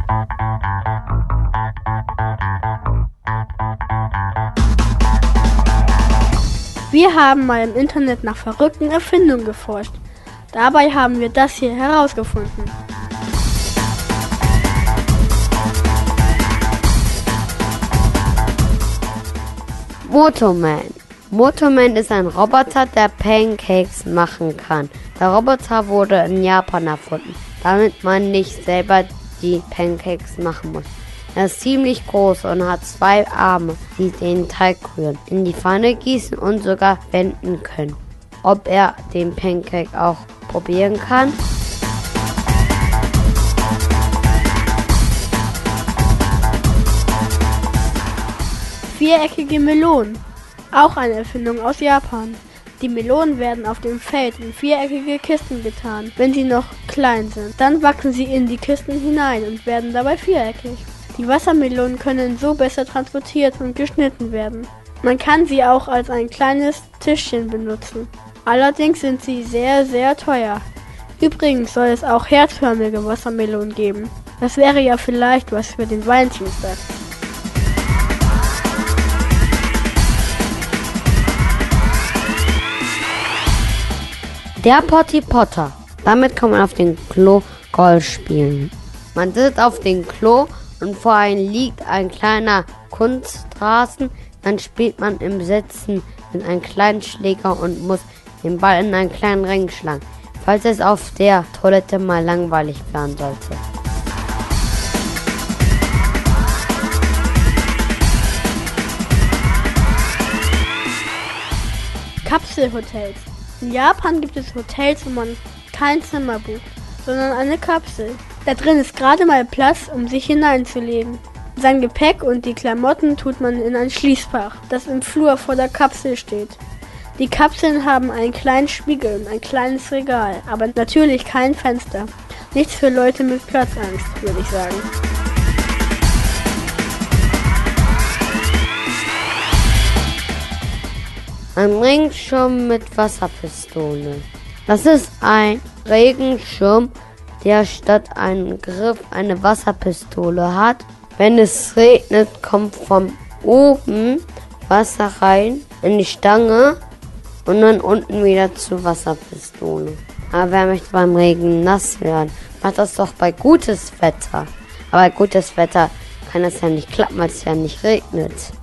Wir haben mal im Internet nach verrückten Erfindungen geforscht. Dabei haben wir das hier herausgefunden. Motorman. Motorman ist ein Roboter, der Pancakes machen kann. Der Roboter wurde in Japan erfunden, damit man nicht selber die Pancakes machen muss. Er ist ziemlich groß und hat 2 Arme, die den Teig rühren, in die Pfanne gießen und sogar wenden können. Ob er den Pancake auch probieren kann? Viereckige Melonen. Auch eine Erfindung aus Japan. Die Melonen werden auf dem Feld in viereckige Kisten getan, wenn sie noch klein sind. Dann wachsen sie in die Kisten hinein und werden dabei viereckig. Die Wassermelonen können so besser transportiert und geschnitten werden. Man kann sie auch als ein kleines Tischchen benutzen. Allerdings sind sie sehr, sehr teuer. Übrigens soll es auch herzförmige Wassermelonen geben. Das wäre ja vielleicht was für den Valentinstag. Der Potty Potter. Damit kann man auf dem Klo Golf spielen. Man sitzt auf dem Klo und vor einem liegt ein kleiner Kunstrasen. Dann spielt man im Sitzen mit einem kleinen Schläger und muss den Ball in einen kleinen Ring schlagen, falls es auf der Toilette mal langweilig werden sollte. Kapselhotels. In Japan gibt es Hotels, wo man kein Zimmer bucht, sondern eine Kapsel. Da drin ist gerade mal Platz, um sich hineinzulegen. Sein Gepäck und die Klamotten tut man in ein Schließfach, das im Flur vor der Kapsel steht. Die Kapseln haben einen kleinen Spiegel und ein kleines Regal, aber natürlich kein Fenster. Nichts für Leute mit Platzangst, würde ich sagen. Ein Regenschirm mit Wasserpistole. Das ist ein Regenschirm, der statt einem Griff eine Wasserpistole hat. Wenn es regnet, kommt von oben Wasser rein in die Stange und dann unten wieder zur Wasserpistole. Aber wer möchte beim Regen nass werden? Macht das doch bei gutes Wetter. Aber bei gutes Wetter kann das ja nicht klappen, weil es ja nicht regnet.